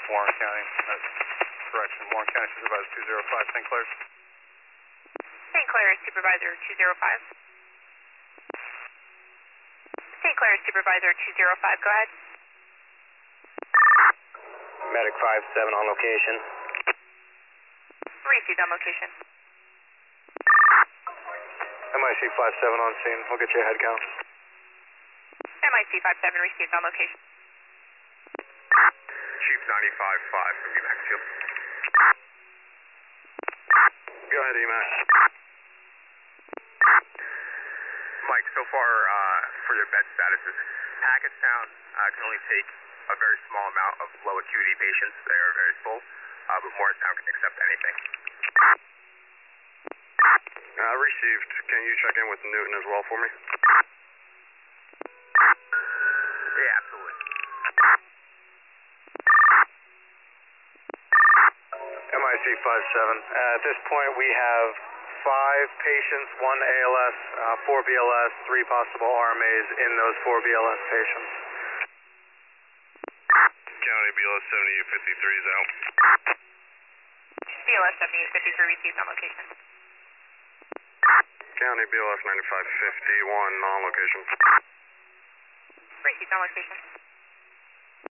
Warren County. Correction, Warren County Supervisor 205, St. Clair. St. Clair Supervisor 205. St. Clair Supervisor 205, go ahead. Medic 57 on location. Received on location. MIC 57 on scene. We'll get you a head count. MIC 57 received on location. Chief 95-5 from UMAX Field. Go ahead, EMAX. Mike, so far for their bed statuses, Hackettstown can only take a very small amount of low acuity patients. They are very full, but Morristown can accept anything. Received. Can you check in with Newton as well for me? Yeah, absolutely. MIC 57. At this point, we have 5 patients, 1 ALS, 4 BLS, 3 possible RMAs in those 4 BLS patients. County BLS 7853 is out. BLS 7853 received on location. County BLS 9551 on location. Received on location.